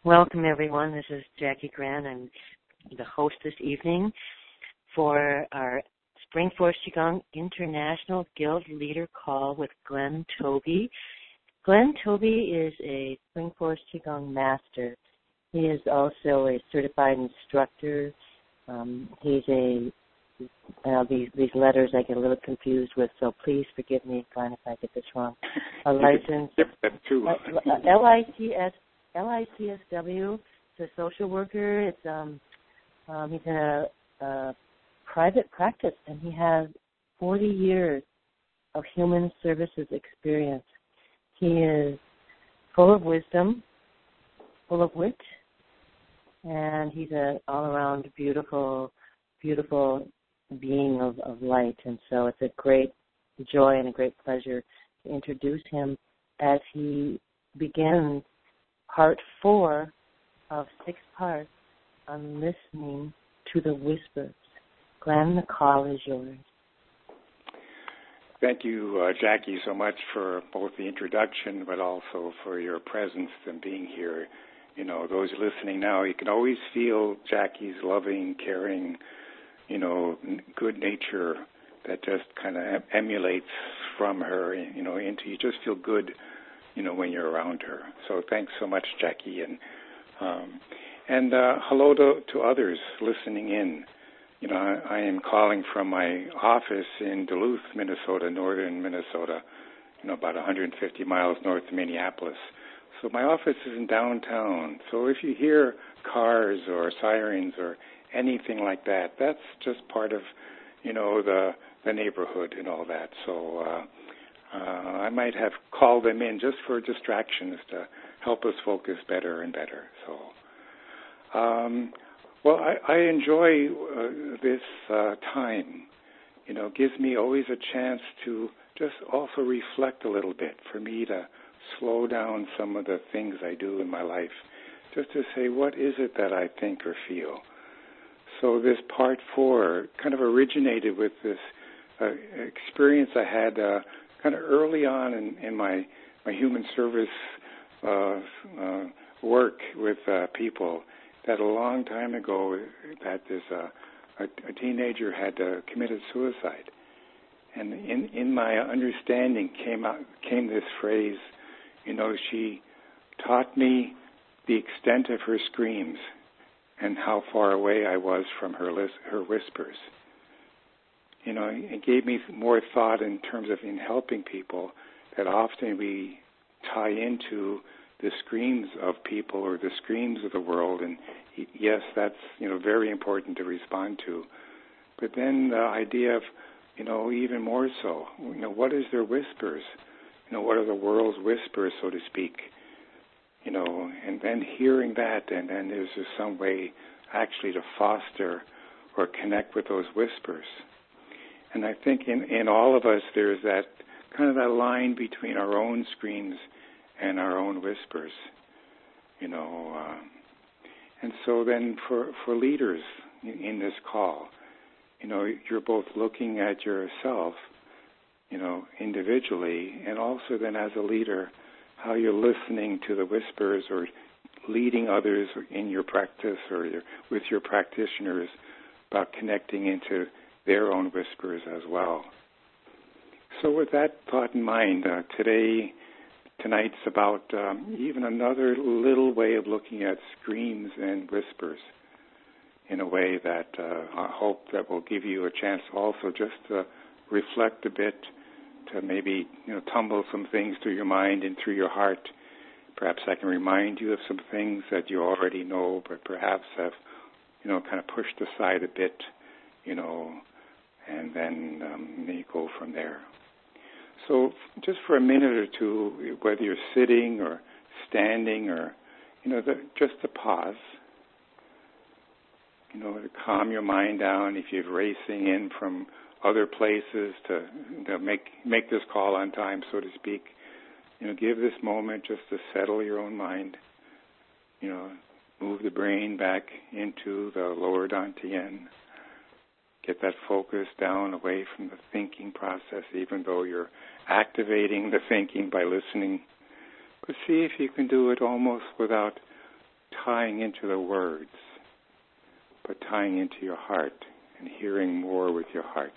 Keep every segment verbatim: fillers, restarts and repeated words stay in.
Welcome, everyone. This is Jackie Grant. I'm the host this evening for our Spring Force Qigong International Guild Leader Call with Glenn Toby. Glenn Toby is a Spring Force Qigong master. He is also a certified instructor. Um, he's a, uh, these, these letters I get a little confused with, so please forgive me, Glenn, if I get this wrong. A licensed L I C S L I C S W. He's a social worker. It's um, um, he's in a, a private practice, and he has forty years of human services experience. He is full of wisdom, full of wit, and he's an all-around beautiful, beautiful being of, of light. And so it's a great joy and a great pleasure to introduce him as he begins part four of six parts on listening to the whispers. Glenn, the call is yours. Thank you, uh, Jackie, so much for both the introduction, but also for your presence and being here. You know, those listening now, you can always feel Jackie's loving, caring, you know, good nature that just kind of emulates from her, you know, into you just feel good, you know, when you're around her. So thanks so much, Jackie. And um, and uh, hello to, to others listening in. You know, I, I am calling from my office in Duluth, Minnesota, northern Minnesota, you know, about one hundred fifty miles north of Minneapolis. So my office is in downtown. So if you hear cars or sirens or anything like that, that's just part of, you know, the the neighborhood and all that. So uh, uh, I might have called them in just for distractions to help us focus better and better. So, um, well, I, I enjoy uh, this uh, time. You know, it gives me always a chance to just also reflect a little bit, for me to slow down some of the things I do in my life, just to say, what is it that I think or feel? So this part four kind of originated with this uh, experience I had uh, kind of early on in, in my, my human service uh, uh, work with uh, people, that a long time ago that this, uh, a, a teenager had uh, committed suicide. And in, in my understanding came out, came this phrase, you know, she taught me the extent of her screams and how far away I was from her lis- her whispers. You know, it gave me more thought in terms of in helping people, that often we tie into the screams of people or the screams of the world, and yes, that's, you know, very important to respond to. But then the idea of, you know, even more so, you know, what is their whispers? You know, what are the world's whispers, so to speak? You know, and then hearing that, and then there's just some way actually to foster or connect with those whispers. And I think in, in all of us there's that kind of that line between our own screams and our own whispers, you know. Uh, and so then for, for leaders in, in this call, you know, you're both looking at yourself, you know, individually, and also then as a leader, how you're listening to the whispers or leading others in your practice or your, with your practitioners about connecting into their own whispers as well. So with that thought in mind, uh, today, tonight's about um, even another little way of looking at screams and whispers in a way that uh, I hope that will give you a chance also just to reflect a bit, to maybe, you know, tumble some things through your mind and through your heart. Perhaps I can remind you of some things that you already know, but perhaps have, you know, kind of pushed aside a bit, you know, and then um, you go from there. So just for a minute or two, whether you're sitting or standing or, you know, the, just to pause, you know, to calm your mind down if you're racing in from other places to, to make make this call on time, so to speak. You know, give this moment just to settle your own mind. You know, move the brain back into the lower dantian. Get that focus down away from the thinking process, even though you're activating the thinking by listening. But see if you can do it almost without tying into the words, but tying into your heart and hearing more with your heart.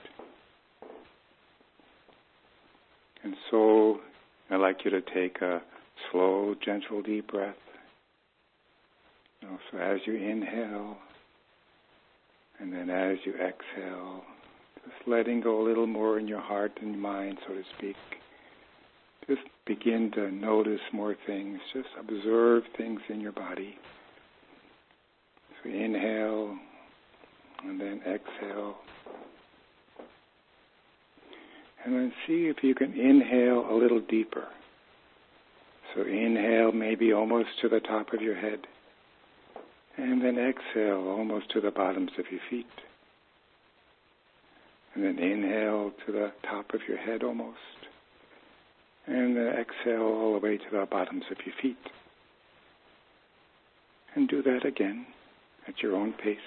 And so I'd like you to take a slow, gentle, deep breath. You know, so as you inhale, and then as you exhale, just letting go a little more in your heart and mind, so to speak. Just begin to notice more things. Just observe things in your body. So inhale, and then exhale. And then see if you can inhale a little deeper. So inhale maybe almost to the top of your head. And then exhale almost to the bottoms of your feet. And then inhale to the top of your head almost. And then exhale all the way to the bottoms of your feet. And do that again at your own pace.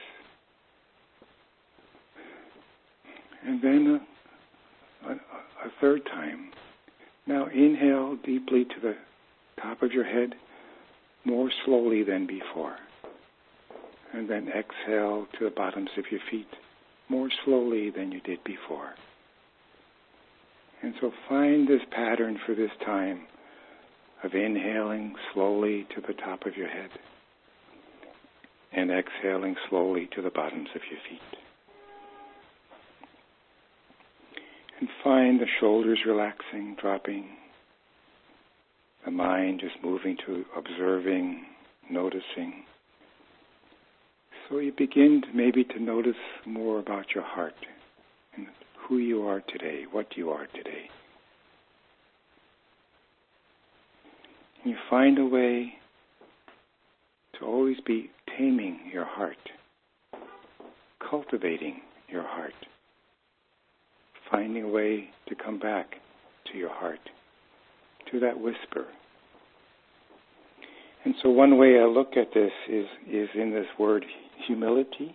And then a, a, a third time. Now inhale deeply to the top of your head, more slowly than before. And then exhale to the bottoms of your feet, more slowly than you did before. And so find this pattern for this time of inhaling slowly to the top of your head and exhaling slowly to the bottoms of your feet. And find the shoulders relaxing, dropping, the mind just moving to observing, noticing. So you begin to maybe to notice more about your heart and who you are today, what you are today. And you find a way to always be taming your heart, cultivating your heart, finding a way to come back to your heart, to that whisper. And so one way I look at this is, is in this word humility,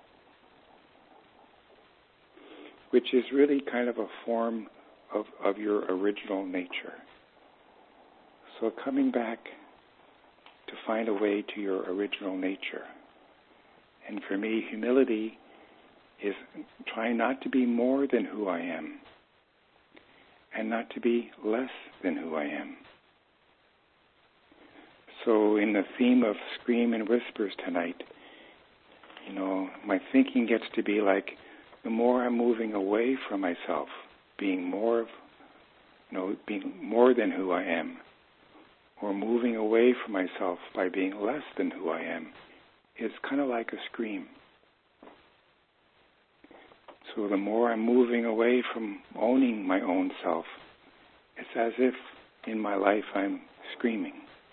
which is really kind of a form of, of your original nature. So coming back to find a way to your original nature. And for me, humility is trying not to be more than who I am and not to be less than who I am. So in the theme of Scream and Whispers tonight, you know, my thinking gets to be like, the more I'm moving away from myself, being more of, you know, being more than who I am, or moving away from myself by being less than who I am, it's kind of like a scream. So the more I'm moving away from owning my own self, it's as if in my life I'm screaming.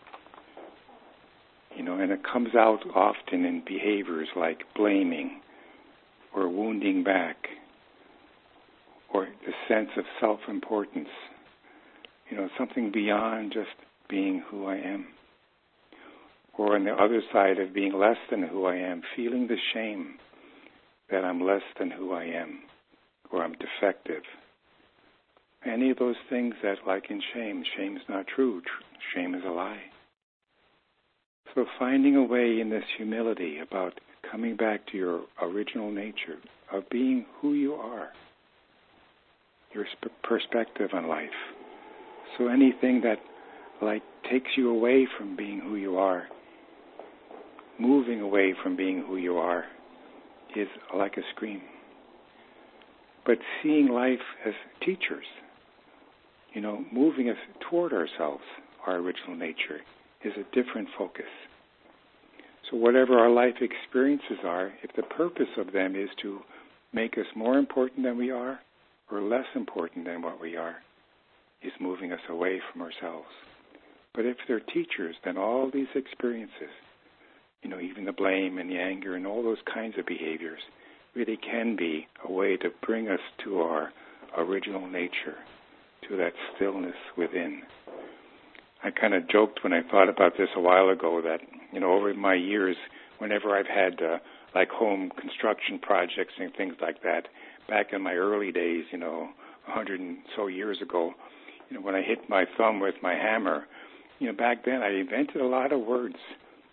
You know, and it comes out often in behaviors like blaming or wounding back or the sense of self-importance. You know, something beyond just being who I am. Or on the other side of being less than who I am, feeling the shame that I'm less than who I am or I'm defective. Any of those things that, like in shame, shame is not true. Shame is a lie. So finding a way in this humility about coming back to your original nature, of being who you are, your sp- perspective on life. So anything that like takes you away from being who you are, moving away from being who you are, is like a scream. But seeing life as teachers, you know, moving us toward ourselves, our original nature, is a different focus. So whatever our life experiences are, if the purpose of them is to make us more important than we are or less important than what we are, is moving us away from ourselves. But if they're teachers, then all these experiences, you know, even the blame and the anger and all those kinds of behaviors, really can be a way to bring us to our original nature, to that stillness within. I kind of joked when I thought about this a while ago that, you know, over my years, whenever I've had uh, like home construction projects and things like that, back in my early days, you know, a hundred and so years ago, you know, when I hit my thumb with my hammer, you know, back then I invented a lot of words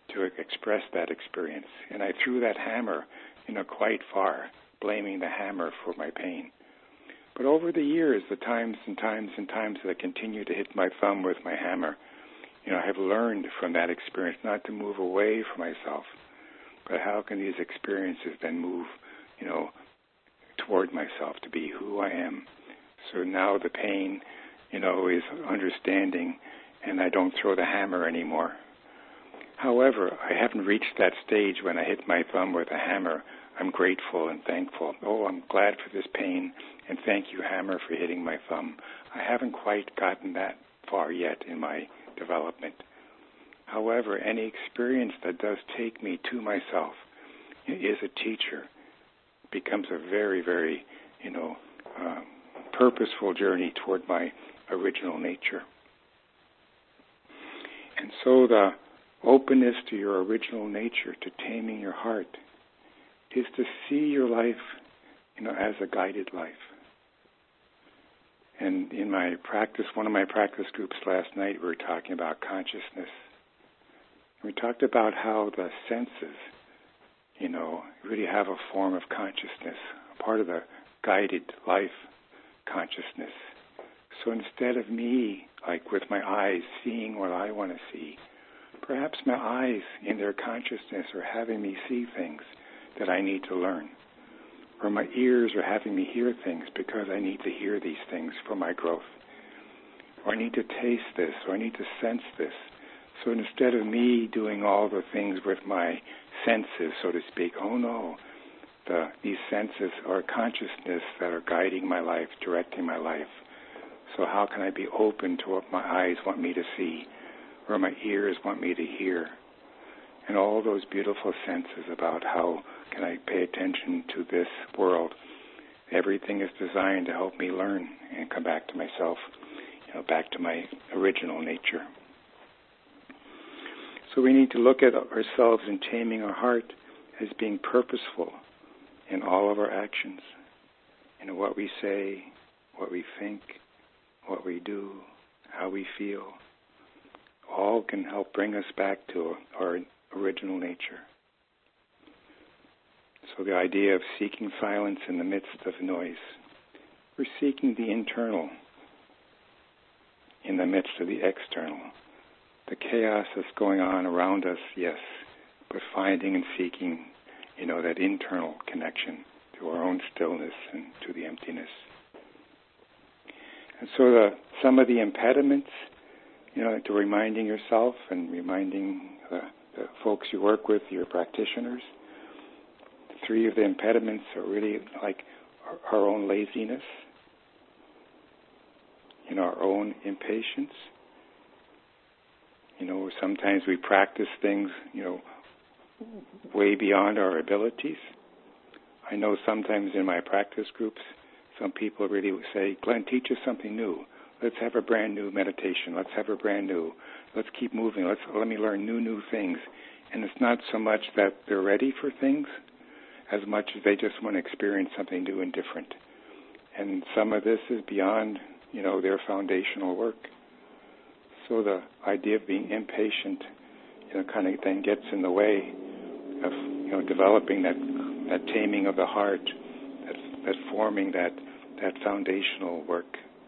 to express that experience. And I threw that hammer, you know, quite far, blaming the hammer for my pain. But over the years, the times and times and times that I continue to hit my thumb with my hammer, you know, I have learned from that experience not to move away from myself, but how can these experiences then move, you know, toward myself to be who I am. So now the pain, you know, is understanding, and I don't throw the hammer anymore. However, I haven't reached that stage when I hit my thumb with a hammer. I'm grateful and thankful. Oh, I'm glad for this pain, and thank you, hammer, for hitting my thumb. I haven't quite gotten that far yet in my development. However, any experience that does take me to myself is a teacher. Becomes a very, very, you know, uh, purposeful journey toward my original nature. And so the openness to your original nature, to taming your heart, is to see your life, you know, as a guided life. And in my practice, one of my practice groups last night, we were talking about consciousness. We talked about how the senses, you know, really have a form of consciousness, part of the guided life consciousness. So instead of me, like with my eyes, seeing what I want to see, perhaps my eyes in their consciousness are having me see things that I need to learn. Or my ears are having me hear things because I need to hear these things for my growth. Or I need to taste this, or I need to sense this. So instead of me doing all the things with my senses, so to speak, oh no, the, these senses are consciousness that are guiding my life, directing my life. So how can I be open to what my eyes want me to see, or my ears want me to hear? And all those beautiful senses about how can I pay attention to this world. Everything is designed to help me learn and come back to myself, you know, back to my original nature. So we need to look at ourselves in taming our heart as being purposeful in all of our actions. You know, what we say, what we think, what we do, how we feel, all can help bring us back to our original nature. So the idea of seeking silence in the midst of noise. We're seeking the internal in the midst of the external. The chaos that's going on around us, yes, but finding and seeking, you know, that internal connection to our own stillness and to the emptiness. And so the, some of the impediments, you know, to reminding yourself and reminding the, the folks you work with, your practitioners, three of the impediments are really like our, our own laziness, you know, our own impatience. You know, sometimes we practice things, you know, way beyond our abilities. I know sometimes in my practice groups, some people really say, Glenn, teach us something new. Let's have a brand new meditation. Let's have a brand new. Let's keep moving. Let's let me learn new, new things. And it's not so much that they're ready for things, as much as they just want to experience something new and different. And some of this is beyond, you know, their foundational work. So the idea of being impatient, you know, kind of then gets in the way of, you know, developing that that taming of the heart, that that forming that that foundational work.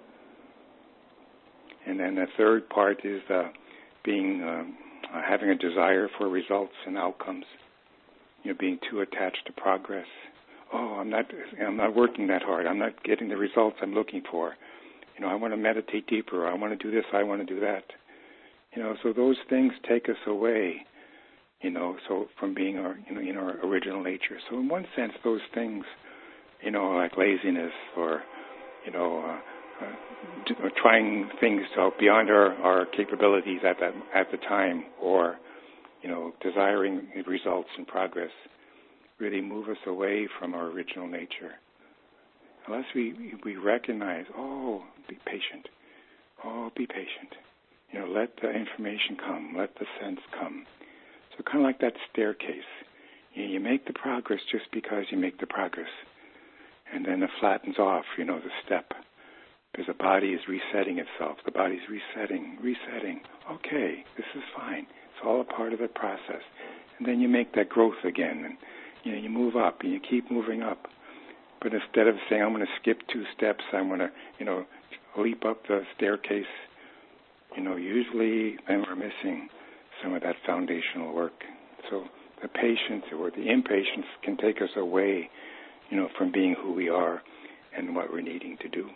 And then the third part is uh, being um, uh, having a desire for results and outcomes. You know, being too attached to progress. Oh, I'm not I'm not working that hard. I'm not getting the results I'm looking for. You know, I want to meditate deeper. I want to do this. I want to do that. You know, so those things take us away, you know, so from being our, you know, in our original nature. So in one sense, those things, you know, like laziness or, you know, uh, uh, trying things out beyond our, our capabilities at that at the time, or, you know, desiring results and progress, really move us away from our original nature. Unless we we recognize, oh, be patient. Oh, be patient. You know, let the information come. Let the sense come. So kind of like that staircase. You, you make the progress just because you make the progress. And then it flattens off, you know, the step. Because the body is resetting itself. The body's resetting, resetting. Okay, this is fine. It's all a part of the process. And then you make that growth again, and you know, you move up, and you keep moving up. But instead of saying, I'm going to skip two steps, I'm going to, you know, leap up the staircase, you know, usually then we're missing some of that foundational work. So the patience or the impatience can take us away, you know, from being who we are and what we're needing to do.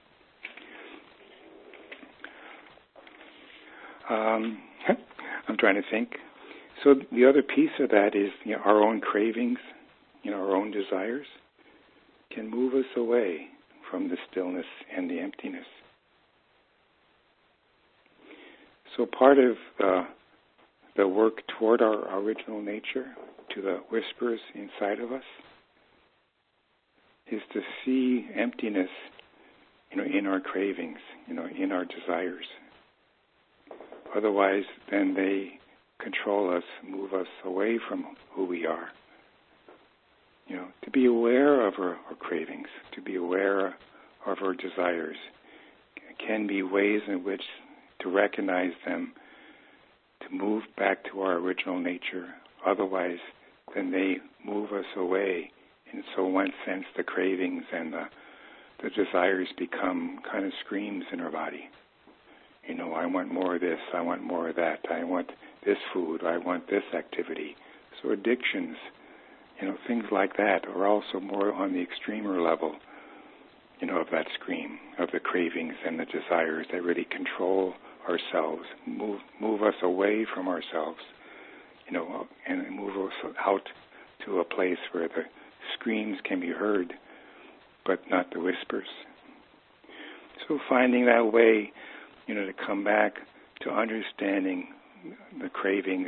Um, I'm trying to think. So the other piece of that is, you know, our own cravings, you know, our own desires can move us away from the stillness and the emptiness. So part of uh, the work toward our original nature, to the whispers inside of us, is to see emptiness, you know, in our cravings, you know, in our desires. Otherwise, then they control us, move us away from who we are. You know, to be aware of our, our cravings, to be aware of our desires, can be ways in which to recognize them, to move back to our original nature. Otherwise, then they move us away. And so in one sense, the cravings and the, the desires become kind of screams in our body. You know, I want more of this, I want more of that, I want this food, I want this activity. So addictions, you know, things like that are also more on the extremer level, you know, of that scream, of the cravings and the desires that really control ourselves, move move us away from ourselves, you know, and move us out to a place where the screams can be heard, but not the whispers. So finding that way, you know, to come back to understanding the cravings,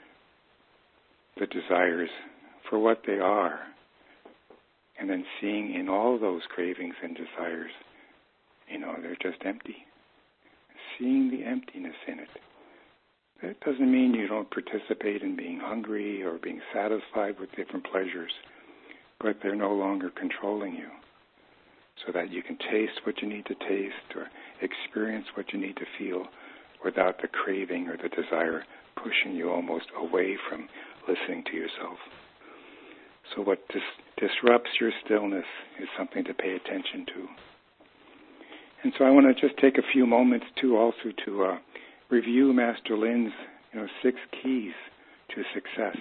the desires for what they are, and then seeing in all those cravings and desires, you know, they're just empty. Seeing the emptiness in it. That doesn't mean you don't participate in being hungry or being satisfied with different pleasures, but they're no longer controlling you, so that you can taste what you need to taste or experience what you need to feel without the craving or the desire pushing you almost away from listening to yourself. So what dis- disrupts your stillness is something to pay attention to. And so I want to just take a few moments too also to uh, review Master Lin's, you know, six keys to success.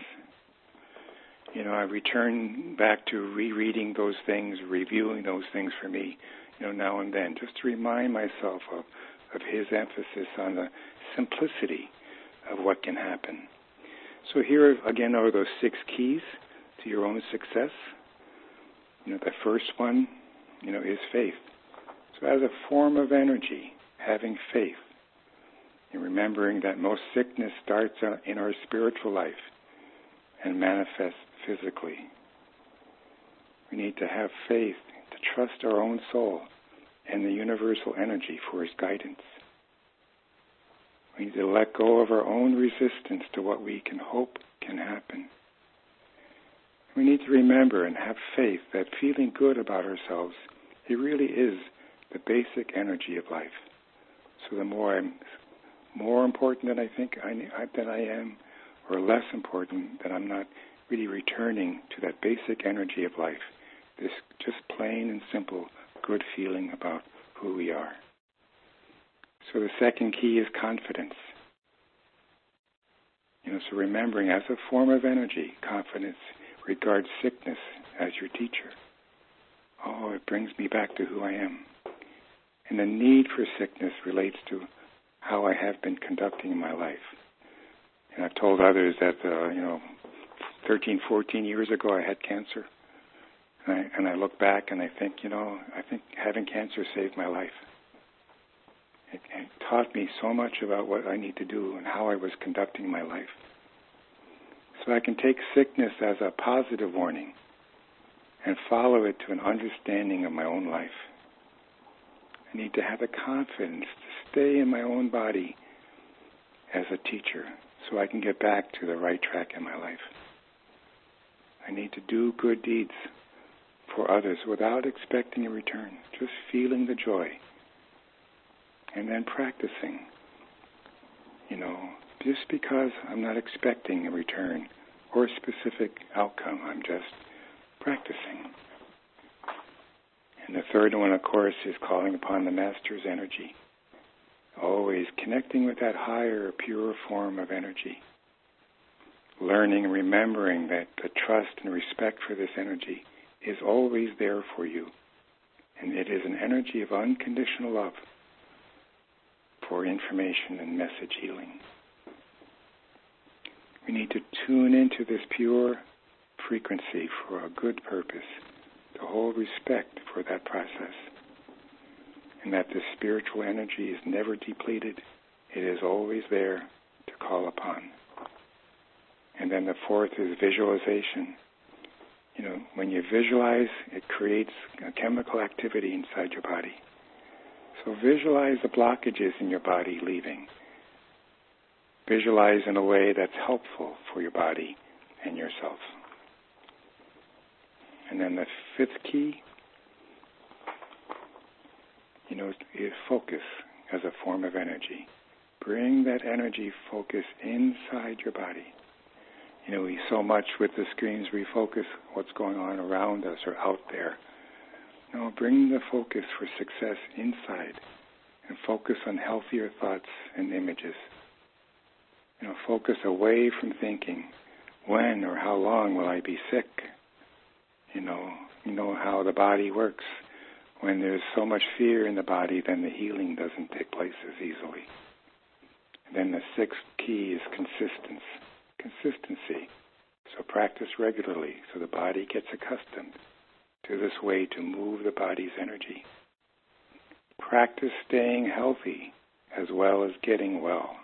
You know, I return back to rereading those things, reviewing those things for me, you know, now and then, just to remind myself of, of his emphasis on the simplicity of what can happen. So here again are those six keys to your own success. You know, the first one, you know, is faith. So as a form of energy, having faith, and remembering that most sickness starts in our spiritual life and manifests physically. We need to have faith, to trust our own soul and the universal energy for its guidance. We need to let go of our own resistance to what we can hope can happen. We need to remember and have faith that feeling good about ourselves, it really is the basic energy of life. So the more I'm more important than I think I, that I am, or less important that I'm not really returning to that basic energy of life, this just plain and simple good feeling about who we are. So the second key is confidence. You know, so remembering as a form of energy, confidence regards sickness as your teacher. Oh, it brings me back to who I am. And the need for sickness relates to how I have been conducting my life. And I've told others that, uh, you know, thirteen, fourteen years ago I had cancer. And I, and I look back and I think, you know, I think having cancer saved my life. It, it taught me so much about what I need to do and how I was conducting my life. So I can take sickness as a positive warning and follow it to an understanding of my own life. I need to have the confidence to stay in my own body as a teacher so I can get back to the right track in my life. I need to do good deeds for others without expecting a return, just feeling the joy. And then practicing, you know, just because I'm not expecting a return or a specific outcome. I'm just practicing. And the third one, of course, is calling upon the Master's energy. Always connecting with that higher, pure form of energy. Learning and remembering that the trust and respect for this energy is always there for you. And it is an energy of unconditional love for information and message healing. We need to tune into this pure frequency for a good purpose, to hold respect for that process, and that this spiritual energy is never depleted. It is always there to call upon. And then the fourth is visualization. You know, when you visualize, it creates a chemical activity inside your body. So visualize the blockages in your body leaving. Visualize in a way that's helpful for your body and yourself. And then the fifth key, you know, is focus as a form of energy. Bring that energy focus inside your body. You know, we so much with the screens, we focus what's going on around us or out there. No, bring the focus for success inside and focus on healthier thoughts and images. You know, focus away from thinking, when or how long will I be sick? You know, you know how the body works. When there's so much fear in the body, then the healing doesn't take place as easily. And then the sixth key is consistency. Consistency. So practice regularly so the body gets accustomed to this way to move the body's energy. Practice staying healthy as well as getting well.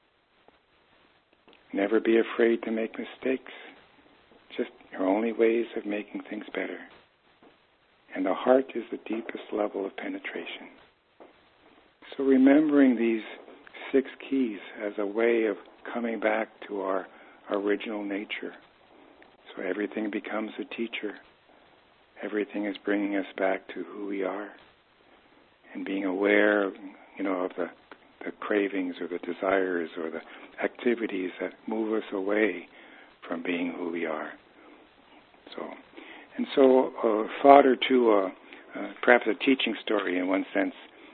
Never be afraid to make mistakes. Just your only ways of making things better. And the heart is the deepest level of penetration. So remembering these six keys as a way of coming back to our original nature. So everything becomes a teacher. Everything is bringing us back to who we are. And being aware, you know, of the, the cravings or the desires or the activities that move us away from being who we are. So, and so a thought or two, uh, uh, perhaps a teaching story in one sense,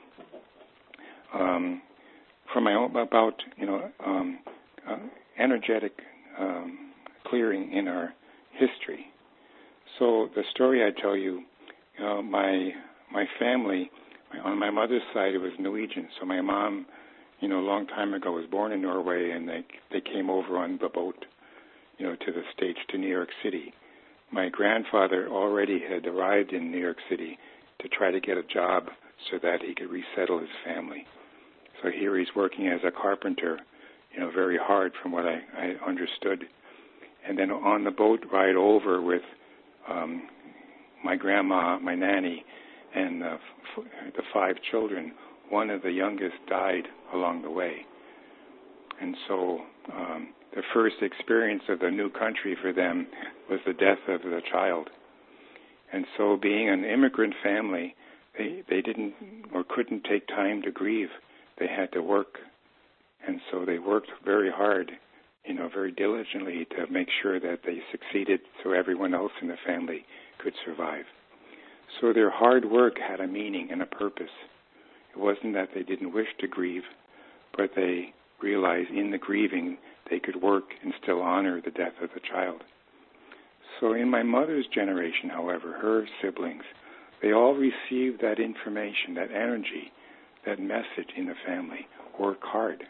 um, from my own, about, you know, um, uh, energetic um, clearing in our history. So the story I tell you, uh, my my family, on my mother's side, it was Norwegian. So my mom, you know, a long time ago was born in Norway, and they they came over on the boat, you know, to the States, to New York City. My grandfather already had arrived in New York City to try to get a job so that he could resettle his family. So here he's working as a carpenter, you know, very hard from what I, I understood. And then on the boat ride over with um, my grandma, my nanny, and the, f- the five children, one of the youngest died along the way. And so um, the first experience of the new country for them was the death of the child. And so being an immigrant family, they, they didn't or couldn't take time to grieve. They had to work. And so they worked very hard, you know, very diligently to make sure that they succeeded so everyone else in the family could survive. So their hard work had a meaning and a purpose. It wasn't that they didn't wish to grieve, but they realized in the grieving they could work and still honor the death of the child. So in my mother's generation, however, her siblings, they all received that information, that energy, that message in the family, work hard.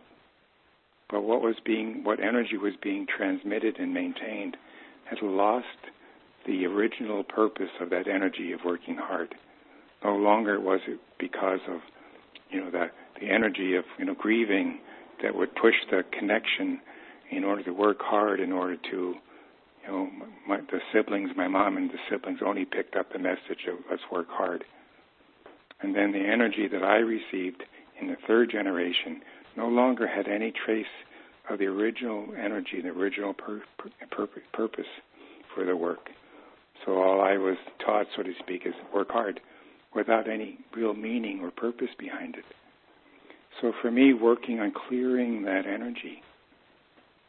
But what was being, what energy was being transmitted and maintained had lost the original purpose of that energy of working hard. No longer was it because of, you know, that the energy of, you know, grieving that would push the connection in order to work hard, in order to, you know, my, the siblings, my mom and the siblings only picked up the message of let's work hard. And then the energy that I received in the third generation no longer had any trace of the original energy, the original pur- pur- purpose for the work. So all I was taught, so to speak, is work hard without any real meaning or purpose behind it. So for me, working on clearing that energy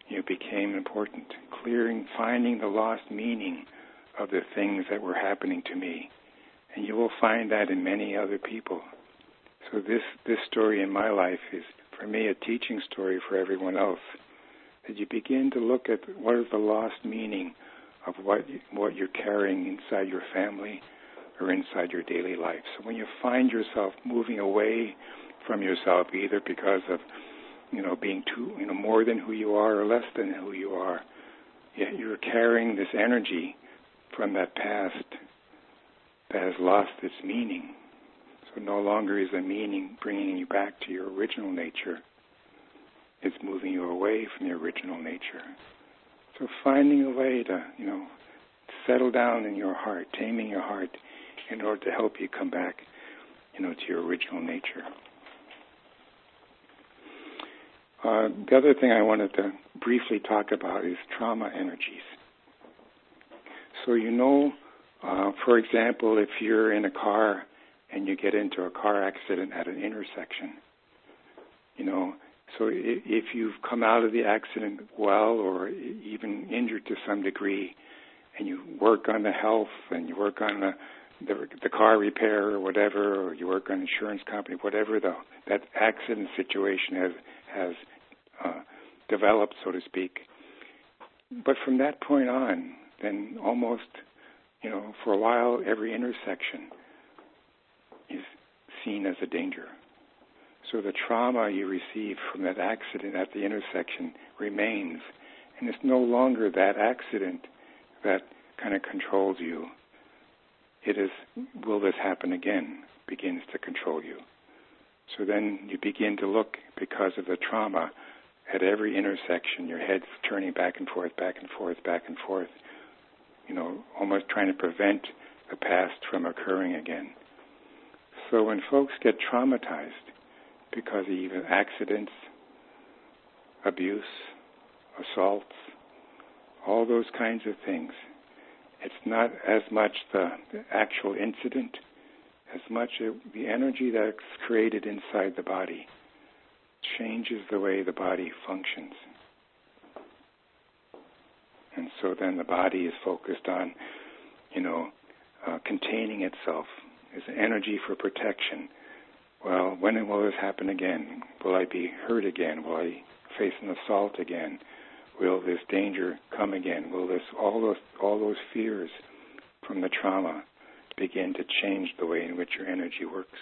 you became important. Clearing, finding the lost meaning of the things that were happening to me. And you will find that in many other people. So this, this story in my life is, for me, a teaching story for everyone else. That you begin to look at what is the lost meaning of what, you, what you're carrying inside your family or inside your daily life. So when you find yourself moving away from yourself, either because of, you know, being too, you know, more than who you are or less than who you are, yet you're carrying this energy from that past that has lost its meaning. So no longer is the meaning bringing you back to your original nature. It's moving you away from your original nature. So finding a way to, you know, settle down in your heart, taming your heart, in order to help you come back, you know, to your original nature. Uh, the other thing I wanted to briefly talk about is trauma energies. So you know, uh, for example, if you're in a car and you get into a car accident at an intersection, you know, so if you've come out of the accident well or even injured to some degree, and you work on the health and you work on the the, the car repair or whatever, or you work on insurance company, whatever the that accident situation has has uh, developed, so to speak. But from that point on, then almost, you know, for a while, every intersection is seen as a danger. So the trauma you receive from that accident at the intersection remains, and it's no longer that accident that kind of controls you. It is, will this happen again, begins to control you. So then you begin to look, because of the trauma, at every intersection, your head's turning back and forth, back and forth, back and forth, you know, almost trying to prevent the past from occurring again. So when folks get traumatized because of even accidents, abuse, assaults, all those kinds of things, it's not as much the, the actual incident, as much as the energy that's created inside the body changes the way the body functions. And so then the body is focused on, you know, uh, containing itself. It's energy for protection. Well, when will this happen again? Will I be hurt again? Will I face an assault again? Will this danger come again? Will this all those all those fears from the trauma begin to change the way in which your energy works?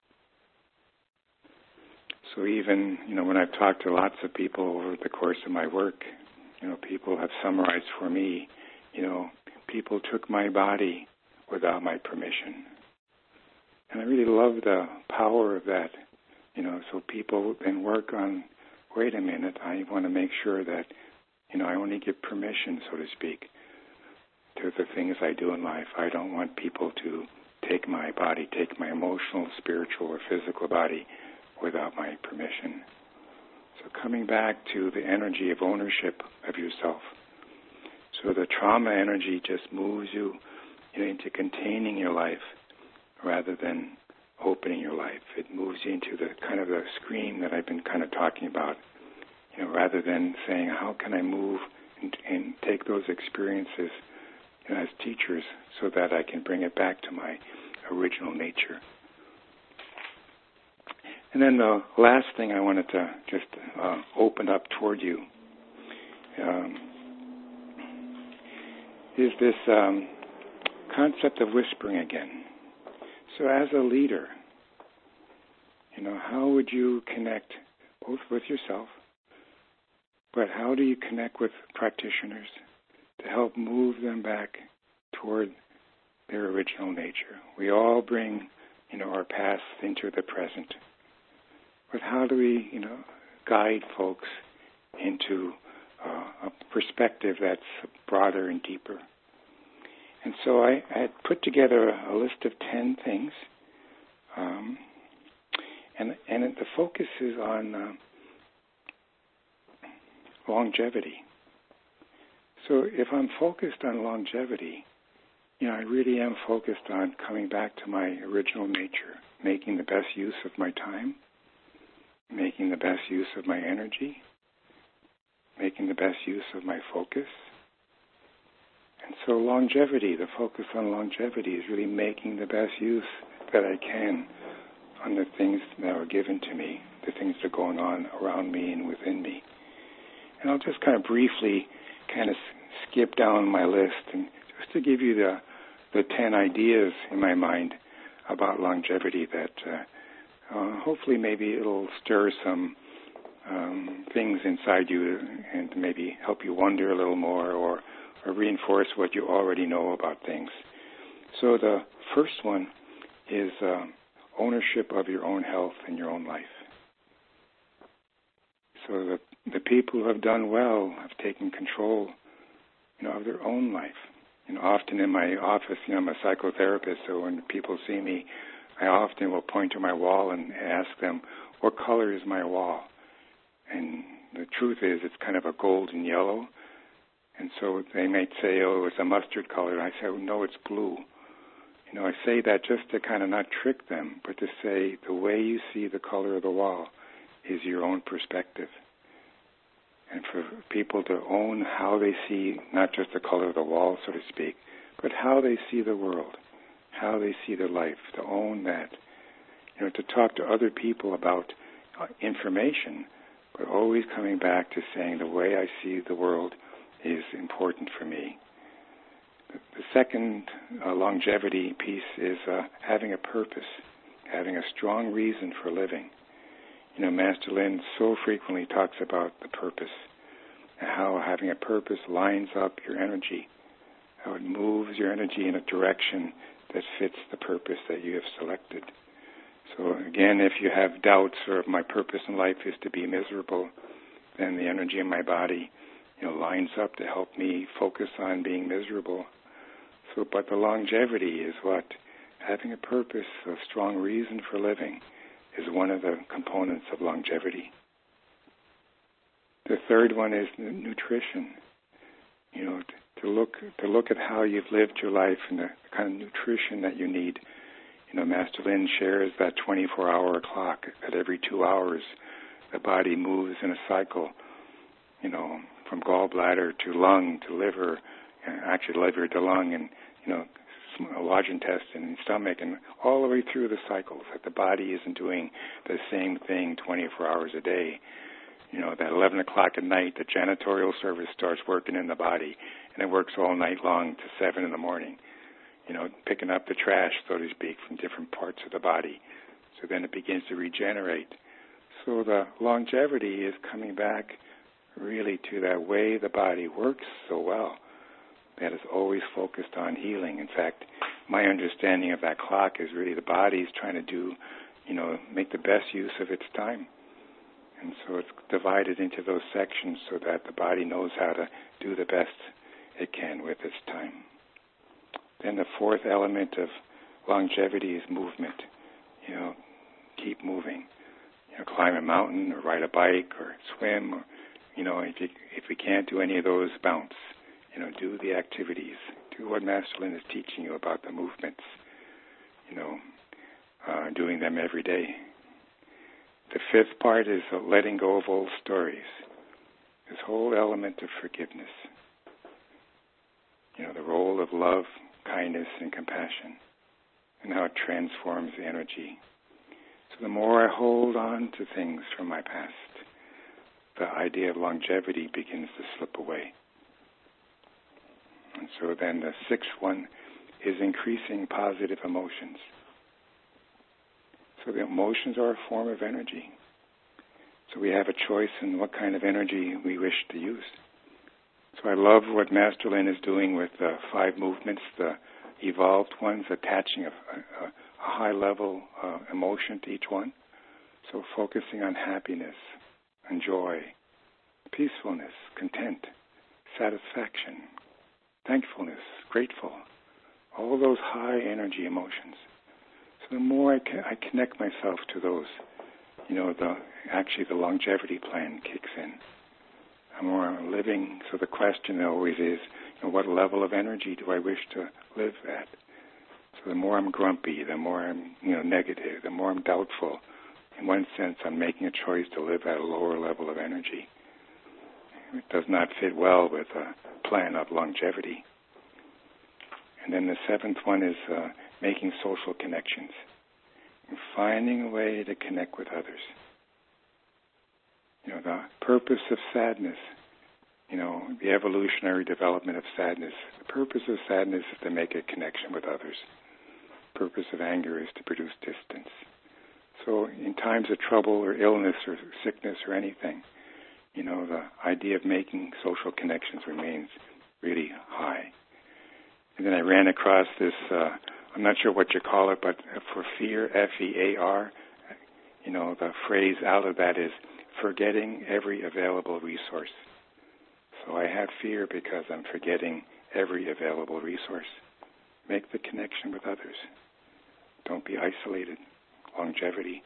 So even, you know, when I've talked to lots of people over the course of my work, you know, people have summarized for me, you know, people took my body without my permission. And I really love the power of that, you know, so people then work on, wait a minute, I want to make sure that, you know, I only give permission, so to speak, to the things I do in life. I don't want people to take my body, take my emotional, spiritual, or physical body without my permission. So coming back to the energy of ownership of yourself. So the trauma energy just moves you, you know, into containing your life rather than opening your life. It moves you into the kind of the scream that I've been kind of talking about, you know, rather than saying, how can I move and, and take those experiences, you know, as teachers so that I can bring it back to my original nature. And then the last thing I wanted to just uh, open up toward you um, is this um, concept of whispering again. So as a leader, you know, how would you connect both with yourself, but how do you connect with practitioners to help move them back toward their original nature? We all bring, you know, our past into the present. But how do we, you know, guide folks into uh, a perspective that's broader and deeper? And so I, I had put together a, a list of ten things, um, and and the focus is on uh, longevity. So if I'm focused on longevity, you know, I really am focused on coming back to my original nature, making the best use of my time, making the best use of my energy, making the best use of my focus. And so longevity, the focus on longevity is really making the best use that I can on the things that are given to me, the things that are going on around me and within me. And I'll just kind of briefly kind of skip down my list and just to give you the the ten ideas in my mind about longevity that uh, uh, hopefully maybe it'll stir some um, things inside you and maybe help you wonder a little more or, or reinforce what you already know about things. So the first one is uh, ownership of your own health and your own life. So the the people who have done well have taken control, you know, of their own life. You know, often in my office, you know, I'm a psychotherapist, so when people see me, I often will point to my wall and ask them, what color is my wall? And the truth is, it's kind of a golden yellow. And so they might say, oh, it's a mustard color. And I say, oh, no, it's blue. You know, I say that just to kind of not trick them, but to say the way you see the color of the wall is your own perspective. And for people to own how they see not just the color of the wall, so to speak, but how they see the world, how they see their life, to own that. You know, to talk to other people about uh, information, but always coming back to saying the way I see the world is important for me. The, the second uh, longevity piece is uh, having a purpose, having a strong reason for living. You know, Master Lin so frequently talks about the purpose, and how having a purpose lines up your energy, how it moves your energy in a direction that fits the purpose that you have selected. So again, if you have doubts or if my purpose in life is to be miserable, then the energy in my body, you know, lines up to help me focus on being miserable. So, but the longevity is what? Having a purpose, a strong reason for living, is one of the components of longevity. The third one is nutrition. You know, to, to look to look at how you've lived your life and the, the kind of nutrition that you need. You know, Master Lin shares that twenty-four hour clock, that every two hours the body moves in a cycle, you know, from gallbladder to lung to liver, actually liver to lung, and, you know, large intestine and stomach, and all the way through the cycles, that the body isn't doing the same thing twenty-four hours a day. You know, that eleven o'clock at night, the janitorial service starts working in the body, and it works all night long to seven in the morning, you know, picking up the trash, so to speak, from different parts of the body. So then it begins to regenerate. So the longevity is coming back really to that way the body works so well, that is always focused on healing. In fact, my understanding of that clock is really the body is trying to do, you know, make the best use of its time. And so it's divided into those sections so that the body knows how to do the best it can with its time. Then the fourth element of longevity is movement. You know, keep moving. You know, climb a mountain or ride a bike or swim. Or, you know, if you, if we can't do any of those, bounce. You know, do the activities. Do what Master Lin is teaching you about the movements. You know, uh, doing them every day. The fifth part is letting go of old stories. This whole element of forgiveness. You know, the role of love, kindness, and compassion, and how it transforms the energy. So the more I hold on to things from my past, the idea of longevity begins to slip away. And so then the sixth one is increasing positive emotions. So the emotions are a form of energy. So we have a choice in what kind of energy we wish to use. So I love what Master Lin is doing with the five movements, the evolved ones, attaching a, a, a high-level uh, emotion to each one. So focusing on happiness and joy, peacefulness, content, satisfaction, thankfulness, grateful, all those high-energy emotions. So the more I, can, I connect myself to those, you know, the actually the longevity plan kicks in. The more I'm living, so the question always is, you know, what level of energy do I wish to live at? So the more I'm grumpy, the more I'm, you know, negative, the more I'm doubtful. In one sense, I'm making a choice to live at a lower level of energy. It does not fit well with a plan of longevity. And then the seventh one is uh, making social connections, and finding a way to connect with others. You know, the purpose of sadness, you know, the evolutionary development of sadness. The purpose of sadness is to make a connection with others. The purpose of anger is to produce distance. So in times of trouble or illness or sickness or anything, you know, the idea of making social connections remains really high. And then I ran across this, uh, I'm not sure what you call it, but for fear, F E A R, you know, the phrase out of that is forgetting every available resource. So I have fear because I'm forgetting every available resource. Make the connection with others. Don't be isolated. Longevity.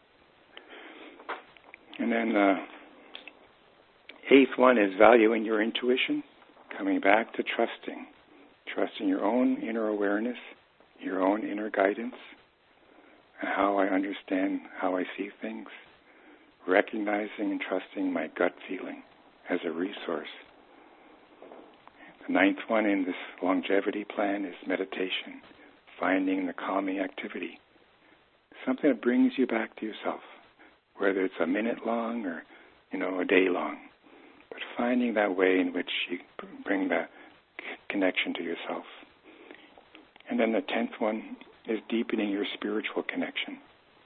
And then uh, eighth one is valuing your intuition, coming back to trusting. Trusting your own inner awareness, your own inner guidance, how I understand, how I see things, recognizing and trusting my gut feeling as a resource. The ninth one in this longevity plan is meditation, finding the calming activity, something that brings you back to yourself, whether it's a minute long or, you know, a day long, but finding that way in which you bring that connection to yourself. And then the tenth one is deepening your spiritual connection.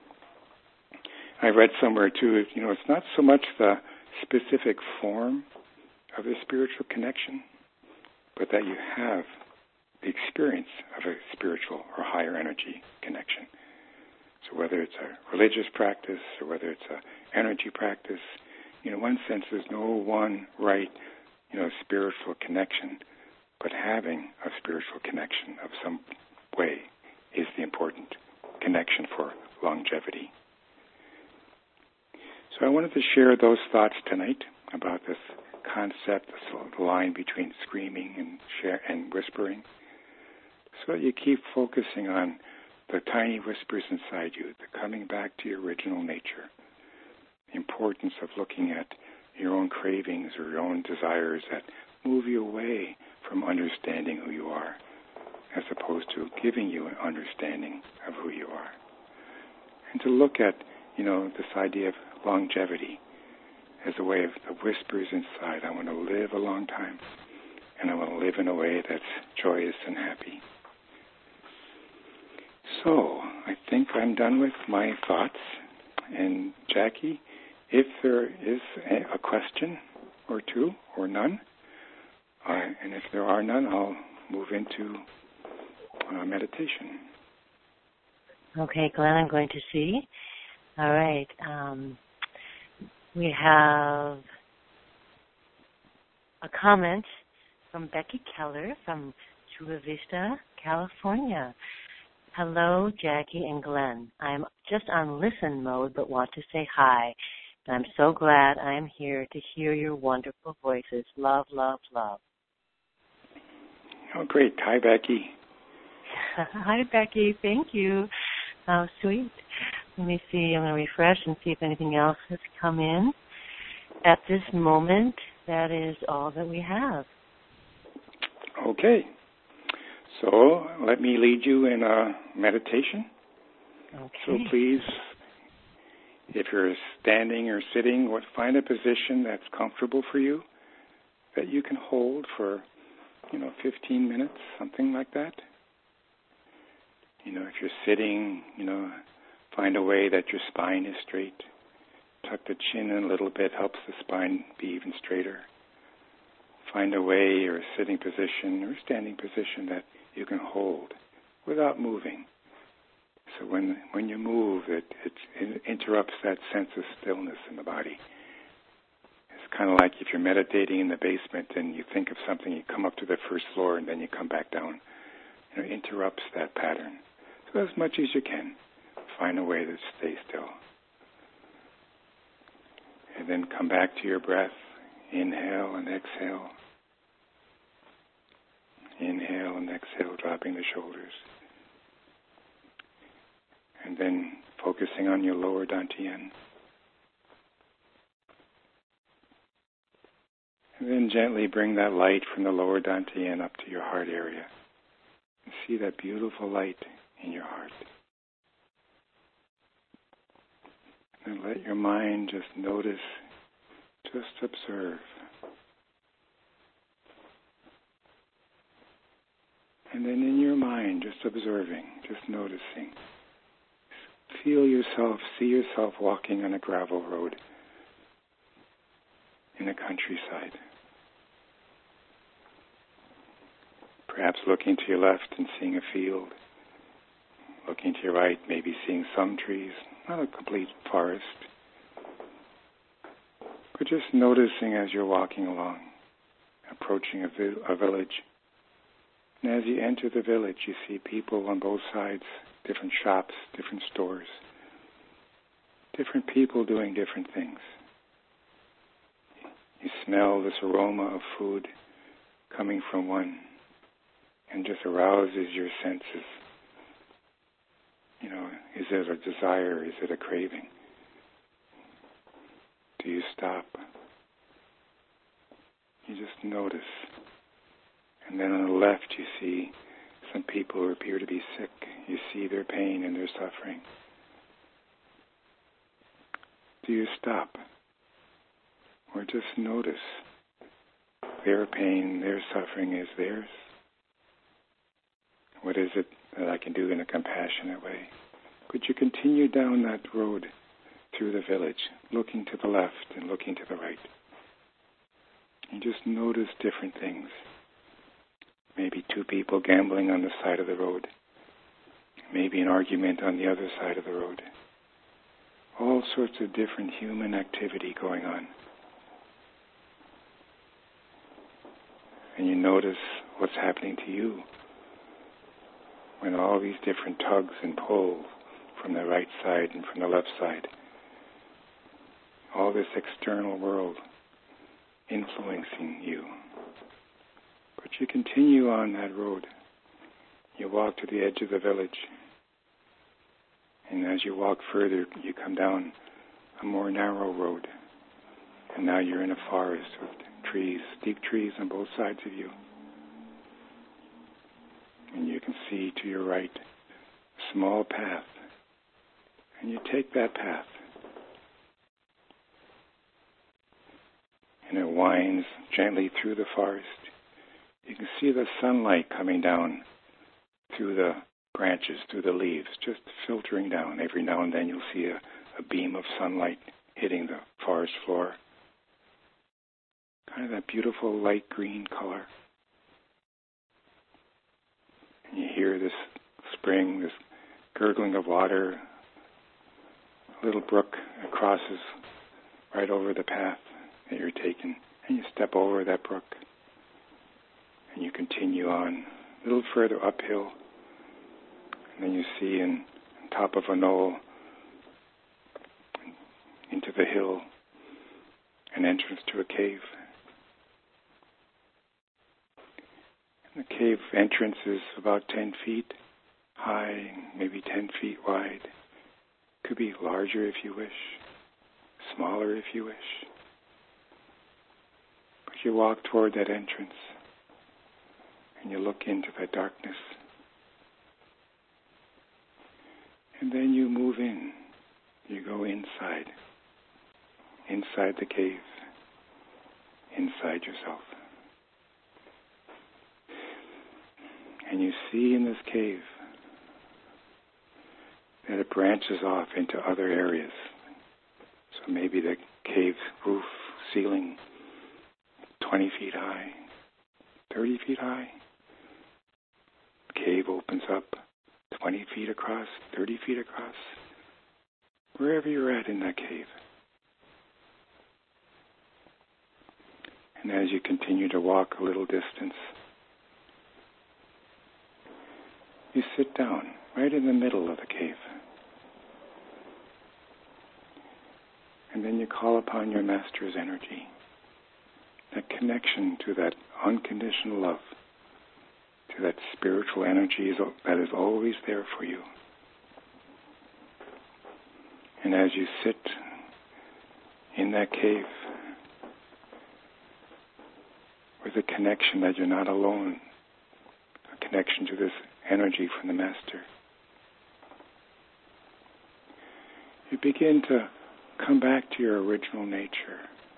I read somewhere too, you know, it's not so much the specific form of the spiritual connection, but that you have the experience of a spiritual or higher energy connection. So whether it's a religious practice or whether it's an energy practice, you know, in one sense there's no one right, you know, spiritual connection, but having a spiritual connection of some way is the important connection for longevity. So I wanted to share those thoughts tonight about this concept, the line between screaming and share and whispering, so that you keep focusing on the tiny whispers inside you, the coming back to your original nature, the importance of looking at your own cravings or your own desires that move you away from understanding who you are, as opposed to giving you an understanding of who you are. And to look at, you know, this idea of longevity as a way of the whispers inside. I want to live a long time, and I want to live in a way that's joyous and happy. So, I think I'm done with my thoughts. And Jackie, if there is a question or two or none, uh, and if there are none, I'll move into uh, meditation. Okay, Glenn, I'm going to see. All right. Um, we have a comment from Becky Keller from Chula Vista, California. Hello, Jackie and Glenn. I'm just on listen mode, but want to say hi. I'm so glad I am here to hear your wonderful voices. Love, love, love. Oh, great. Hi, Becky. Hi, Becky. Thank you. How sweet. Let me see. I'm going to refresh and see if anything else has come in. At this moment, that is all that we have. Okay. So let me lead you in a meditation. Okay. So please, if you're standing or sitting, find a position that's comfortable for you, that you can hold for, you know, fifteen minutes, something like that. You know, if you're sitting, you know, find a way that your spine is straight. Tuck the chin in a little bit, helps the spine be even straighter. Find a way or a sitting position or standing position that you can hold without moving. So when when you move, it, it, it interrupts that sense of stillness in the body. It's kind of like if you're meditating in the basement and you think of something, you come up to the first floor and then you come back down. You know, it interrupts that pattern. So as much as you can, find a way to stay still. And then come back to your breath. Inhale and exhale. Inhale and exhale, dropping the shoulders. And then focusing on your lower dantian. And then gently bring that light from the lower dantian up to your heart area. And see that beautiful light in your heart. And let your mind just notice, just observe. And then in your mind, just observing, just noticing. Feel yourself, see yourself walking on a gravel road in the countryside. Perhaps looking to your left and seeing a field. Looking to your right, maybe seeing some trees, not a complete forest. But just noticing as you're walking along, approaching a, vi- a village. And as you enter the village, you see people on both sides, different shops, different stores, different people doing different things. You smell this aroma of food coming from one and just arouses your senses. You know, is it a desire? Is it a craving? Do you stop? You just notice. And then on the left you see some people who appear to be sick. You see their pain and their suffering. Do you stop? Or just notice their pain, their suffering is theirs? What is it that I can do in a compassionate way? Could you continue down that road through the village, looking to the left and looking to the right? And just notice different things. Maybe two people gambling on the side of the road. Maybe an argument on the other side of the road. All sorts of different human activity going on. And you notice what's happening to you when all these different tugs and pulls from the right side and from the left side, all this external world influencing you. But you continue on that road. You walk to the edge of the village. And as you walk further, you come down a more narrow road. And now you're in a forest with trees, steep trees on both sides of you. And you can see to your right a small path. And you take that path. And it winds gently through the forest. You can see the sunlight coming down through the branches, through the leaves, just filtering down. Every now and then you'll see a, a beam of sunlight hitting the forest floor. Kind of that beautiful light green color. And you hear this spring, this gurgling of water. A little brook that crosses right over the path that you're taking. And you step over that brook. And you continue on a little further uphill. And then you see in, on top of a knoll, into the hill, an entrance to a cave. And the cave entrance is about ten feet high, maybe ten feet wide. Could be larger if you wish, smaller if you wish. But you walk toward that entrance and you look into that darkness. And then you move in. You go inside. Inside the cave. Inside yourself. And you see in this cave that it branches off into other areas. So maybe the cave roof, ceiling, twenty feet high, thirty feet high. The cave opens up twenty feet across, thirty feet across, wherever you're at in that cave. And as you continue to walk a little distance, you sit down right in the middle of the cave. And then you call upon your master's energy, that connection to that unconditional love, to that spiritual energy that is always there for you. And as you sit in that cave, with a connection that you're not alone, a connection to this energy from the Master. You begin to come back to your original nature,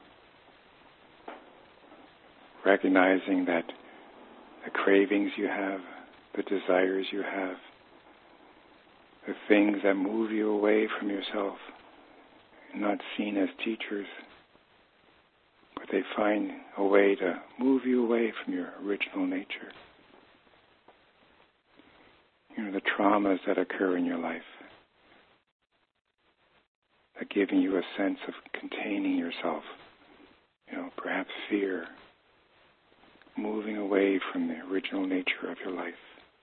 recognizing that the cravings you have, the desires you have, the things that move you away from yourself, not seen as teachers, but they find a way to move you away from your original nature. You know, the traumas that occur in your life, that giving you a sense of containing yourself, you know, perhaps fear, moving away from the original nature of your life.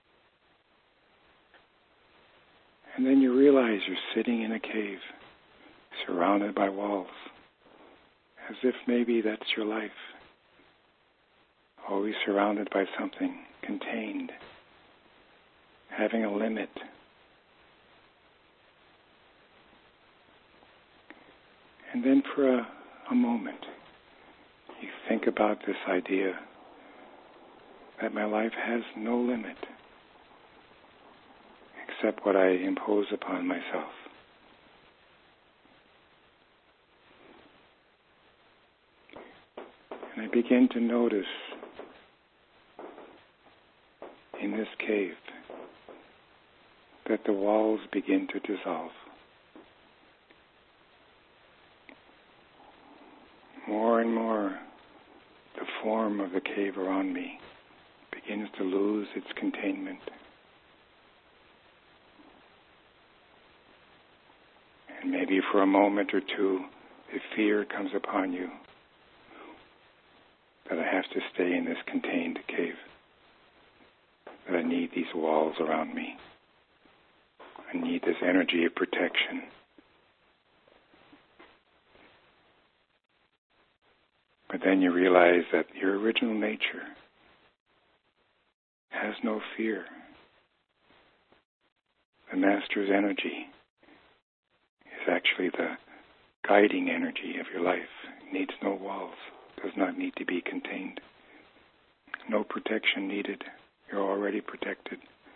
And then you realize you're sitting in a cave, surrounded by walls, as if maybe that's your life, always surrounded by something, contained, having a limit. And then for a, a moment, you think about this idea that my life has no limit except what I impose upon myself. And I begin to notice in this cave that the walls begin to dissolve. More and more, the form of the cave around me begins to lose its containment. And maybe for a moment or two, the fear comes upon you that I have to stay in this contained cave, that I need these walls around me. I need this energy of protection. But then you realize that your original nature has no fear. The Master's energy is actually the guiding energy of your life. It needs no walls, does not need to be contained. No protection needed. You're already protected.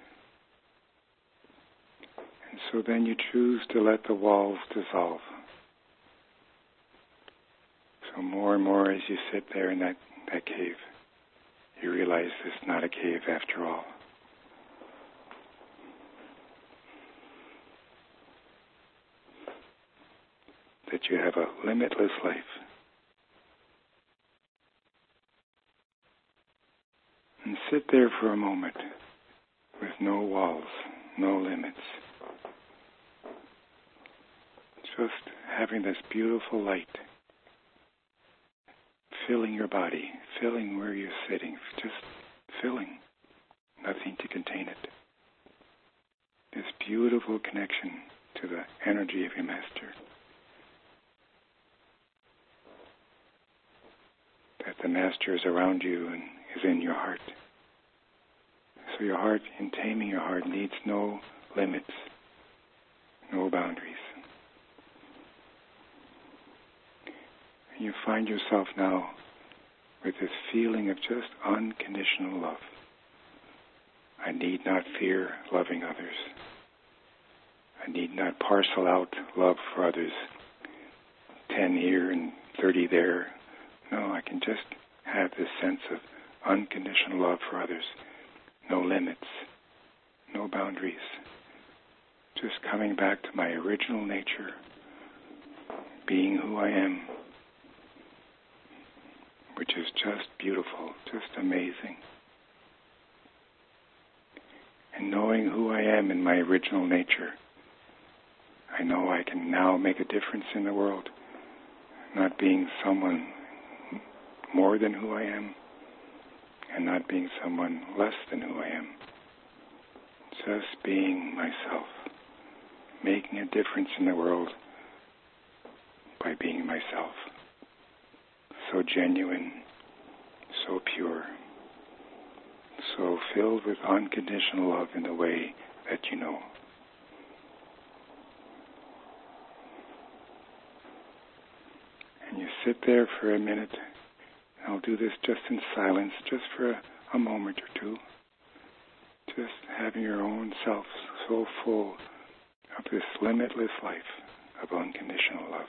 And so then you choose to let the walls dissolve. So more and more as you sit there in that, that cave, you realize this is not a cave after all. That you have a limitless life. And sit there for a moment with no walls, no limits. Just having this beautiful light filling your body, filling where you're sitting, just filling, nothing to contain it. This beautiful connection to the energy of your Master. That the Master is around you and is in your heart. So your heart, in taming your heart, needs no limits, no boundaries. And you find yourself now with this feeling of just unconditional love. I need not fear loving others. I need not parcel out love for others, ten here and thirty there. No, I can just have this sense of unconditional love for others. No limits, no boundaries. Just coming back to my original nature, being who I am, which is just beautiful, just amazing. And knowing who I am in my original nature, I know I can now make a difference in the world, not being someone more than who I am, and not being someone less than who I am. Just being myself, making a difference in the world by being myself. So genuine, so pure, so filled with unconditional love in the way that you know. And you sit there for a minute. I'll do this just in silence, just for a, a moment or two. Just having your own self so full of this limitless life of unconditional love.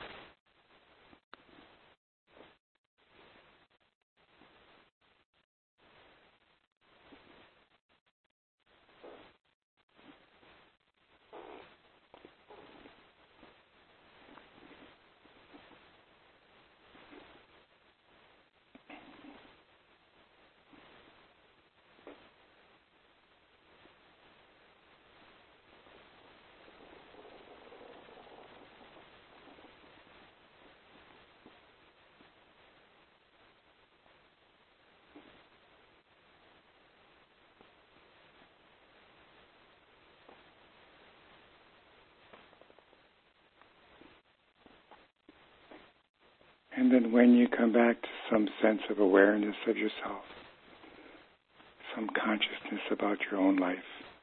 And then when you come back to some sense of awareness of yourself, some consciousness about your own life,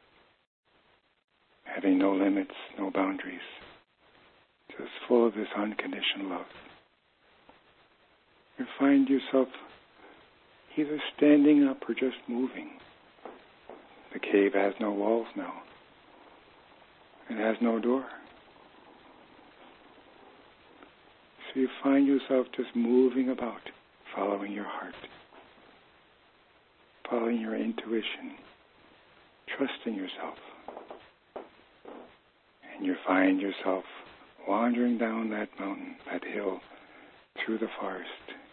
having no limits, no boundaries, just full of this unconditional love, you find yourself either standing up or just moving. The cave has no walls now. It has no door. So you find yourself just moving about, following your heart, following your intuition, trusting yourself. And you find yourself wandering down that mountain, that hill, through the forest.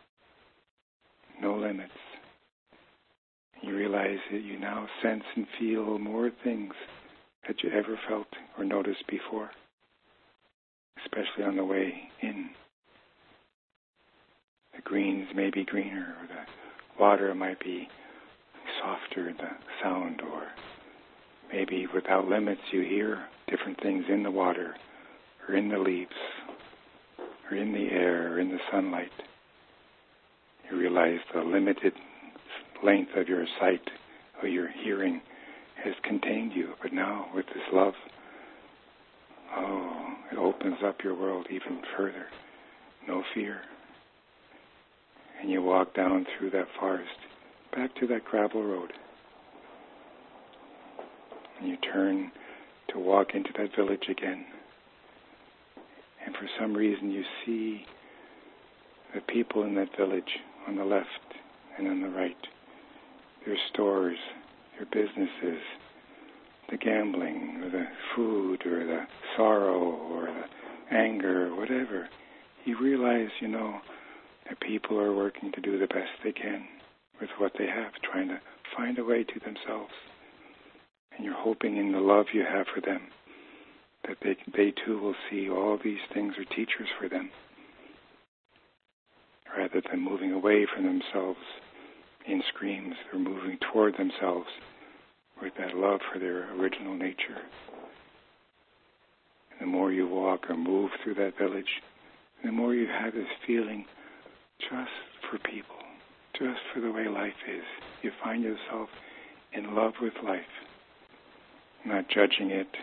No limits. You realize that you now sense and feel more things that you ever felt or noticed before, especially on the way in. The greens may be greener, or the water might be softer, the sound, or maybe without limits you hear different things in the water, or in the leaves, or in the air, or in the sunlight. You realize the limited length of your sight, or your hearing, has contained you, but now with this love, oh, it opens up your world even further. No fear. And you walk down through that forest, back to that gravel road. And you turn to walk into that village again. And for some reason you see the people in that village on the left and on the right. Their stores, their businesses, the gambling, or the food, or the sorrow, or the anger, or whatever. You realize, you know, that people are working to do the best they can with what they have, trying to find a way to themselves. And you're hoping in the love you have for them that they, they too will see all these things are teachers for them, rather than moving away from themselves in screams. They're moving toward themselves with that love for their original nature. And the more you walk or move through that village, the more you have this feeling just for people, just for the way life is. You find yourself in love with life, not judging it,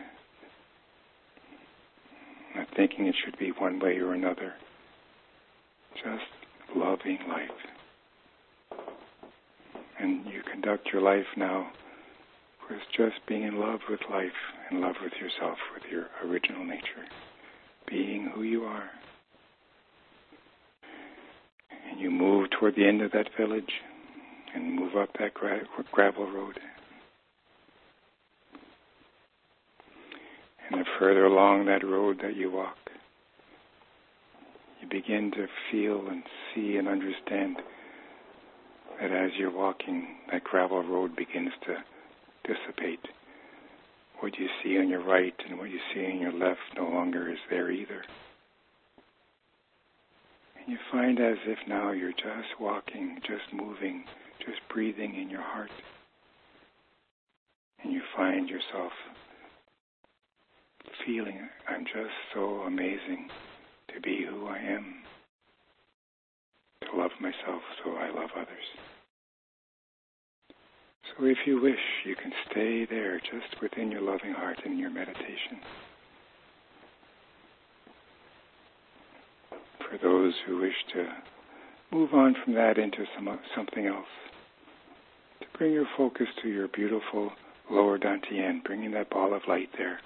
not thinking it should be one way or another, just loving life. And you conduct your life now with just being in love with life, in love with yourself, with your original nature, being who you are. And you move toward the end of that village and move up that gra- gravel road. And the further along that road that you walk, you begin to feel and see and understand that as you're walking, that gravel road begins to dissipate. What you see on your right and what you see on your left no longer is there either. And you find as if now you're just walking, just moving, just breathing in your heart. And you find yourself feeling, I'm just so amazing to be who I am, to love myself so I love others. So if you wish, you can stay there just within your loving heart in your meditation. For those who wish to move on from that into some something else. To bring your focus to your beautiful lower dantian, bringing that ball of light there.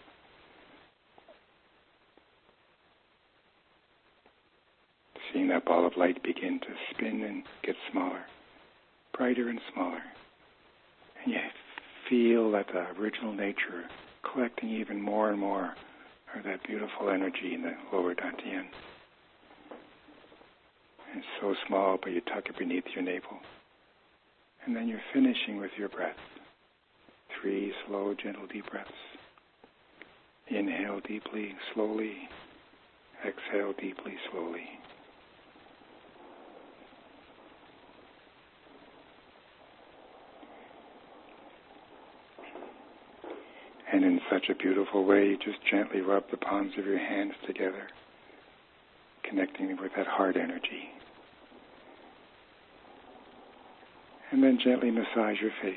Seeing that ball of light begin to spin and get smaller, brighter and smaller. And you feel that the original nature collecting even more and more of that beautiful energy in the lower dantian. And it's so small, but you tuck it beneath your navel. And then you're finishing with your breath. Three slow, gentle, deep breaths. Inhale deeply, slowly. Exhale deeply, slowly. And in such a beautiful way, you just gently rub the palms of your hands together, connecting with that heart energy. And then gently massage your face.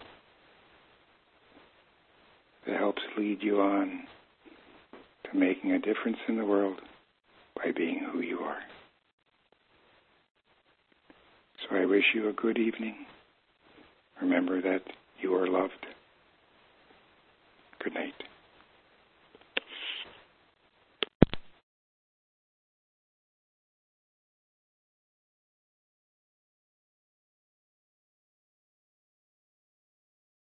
It helps lead you on to making a difference in the world by being who you are. So I wish you a good evening. Remember that you are loved. Good night.